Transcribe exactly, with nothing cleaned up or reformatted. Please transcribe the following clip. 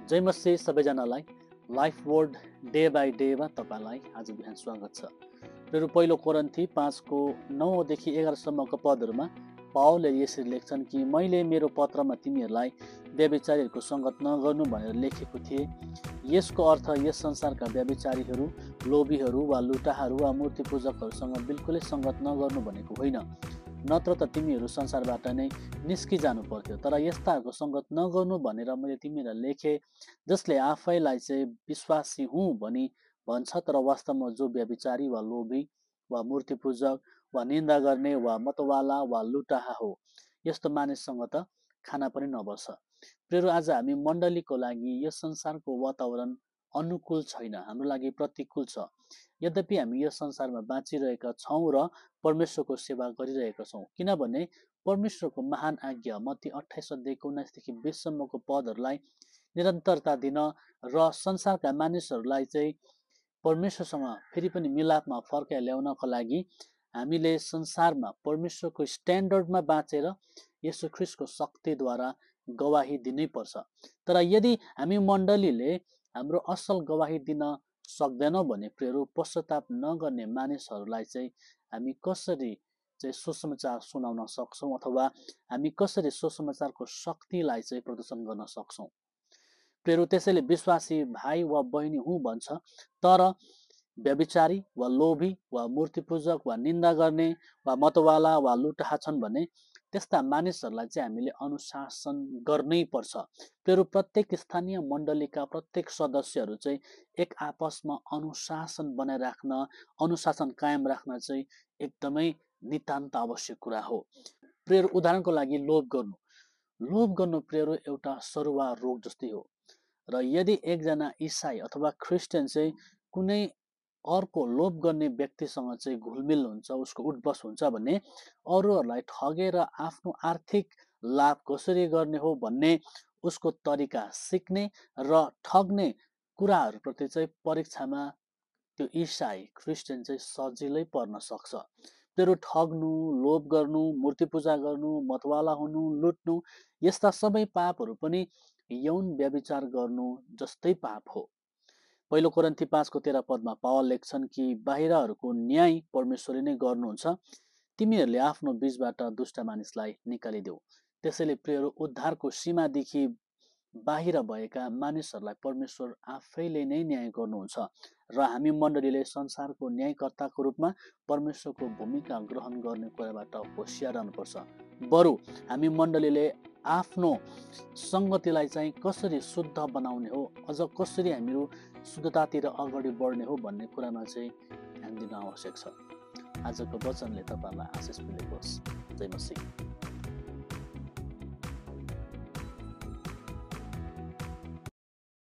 जय मसी सबैजनालाई life word day by डेमा तपाईँलाई आज बिहान स्वागत छ। मेरो पहिलो कोरिन्थी पाँचको नौदेखि एघारसम्मको पदहरूमा पावलले यसरी लेख्छन् कि मैले मेरो पत्रमा तिमीहरूलाई व्यभिचारीहरूको सङ्गत नगर्नु भनेर लेखेको थिएँ। यसको अर्थ यस संसारका व्यभिचारीहरू, लोभीहरू वा लुटाहरू वा मूर्ति पूजकहरूसँग बिल्कुलै सङ्गत नगर्नु भनेको होइन, नत्र त तिमीहरू संसारबाट नै निस्किजानु पर्थ्यो। तर यस्ताहरूको सङ्गत नगर्नु भनेर मैले तिमीहरूलाई लेखेँ, जसले आफैलाई चाहिँ विश्वासी हुँ भनी भन्छ, तर वास्तवमा जो व्यभिचारी वा लोभी वा मूर्ति पूजक वा निन्दा गर्ने वा मतवाला वा लुटाहा हो, यस्तो मानिससँग त खाना पनि नबस्छ। प्रियहरू, आज हामी मण्डलीको लागि यस संसारको वातावरण अनुकूल छैन, हाम्रो लागि प्रतिकूल छ। यद्यपि हामी यस संसारमा बाँचिरहेका छौँ र परमेश्वरको सेवा गरिरहेका छौँ, किनभने परमेश्वरको महान आज्ञा मत्ती अठाइस अध्यायको उन्नाइसदेखि बिससम्मको पदहरूलाई निरन्तरता दिन र संसारका मानिसहरूलाई चाहिँ परमेश्वरसँग फेरि पनि मिलापमा फर्काइ ल्याउनको लागि हामीले संसारमा परमेश्वरको स्ट्यान्डर्डमा बाँचेर यसु ख्रीष्टको शक्तिद्वारा गवाही दिनै पर्छ। तर यदि हामी मण्डलीले हाम्रो असल गवाही दिन सक्दैनौँ भने प्रियहरू, पश्चाताप नगर्ने मानिसहरूलाई चाहिँ हामी कसरी चाहिँ सुसमाचार सुनाउन सक्छौँ अथवा हामी कसरी सुसमाचारको शक्तिलाई चाहिँ प्रदर्शन गर्न सक्छौँ। प्रियहरू, त्यसैले विश्वासी भाइ वा बहिनी हुँ भन्छ, तर व्यभिचारी वा लोभी वा मूर्ति पूजक वा निन्दा गर्ने वा मतवाला वा लुटाहा छन् भने त्यस्ता मानिसहरूलाई चाहिँ हामीले अनुशासन गर्नै पर्छ। प्रियहरू, प्रत्येक स्थानीय मण्डलीका प्रत्येक सदस्यहरू चाहिँ एक आपसमा अनुशासन बनाइराख्न, अनुशासन कायम राख्न चाहिँ एकदमै नितान्त आवश्यक कुरा हो। प्रियहरू, उदाहरणको लागि लोभ गर्नु लोभ गर्नु प्रियहरू एउटा सरुवा रोग जस्तै हो, र यदि एकजना इसाई अथवा क्रिस्चियन चाहिँ कुनै अर्को लोभ गर्ने व्यक्तिसँग चाहिँ घुलमिल हुन्छ, उसको उठबस हुन्छ भने अरूहरूलाई ठगेर आफ्नो आर्थिक लाभ कसरी गर्ने हो भन्ने उसको तरिका सिक्ने र ठग्ने कुराहरूप्रति चाहिँ परीक्षामा त्यो इसाई क्रिस्चियन चाहिँ सजिलै पर्न सक्छ। तेरो ठग्नु, लोभ गर्नु, मूर्ति पूजा गर्नु, मतवाला हुनु, लुट्नु, यस्ता सबै पापहरू पनि यौन व्यभिचार गर्नु जस्तै पाप हो। पहिलो कोरिन्थी पाँचको तेह्र पदमा पावल लेख्छन् कि बाहिरहरूको न्याय परमेश्वरले नै गर्नुहुन्छ, तिमीहरूले आफ्नो बीचबाट दुष्ट मानिसलाई निकालिदेऊ। त्यसैले प्रियहरू, उद्धारको सीमादेखि बाहिर भएका मानिसहरूलाई परमेश्वर आफैले नै न्याय गर्नुहुन्छ र हामी मण्डलीले संसारको न्यायकर्ताको रूपमा परमेश्वरको भूमिका ग्रहण गर्ने कुराबाट होसियार रहनुपर्छ। बरु हामी मण्डलीले आफ्नो सङ्गतिलाई चाहिँ कसरी शुद्ध बनाउने हो, अझ कसरी हामीहरू शुद्धतातिर अगाडि बढ्ने हो भन्ने कुरामा चाहिँ ध्यान दिन आवश्यक छ। आजको वचनले तपाईँलाई आशिष मिलेको होस्। जय मसीह।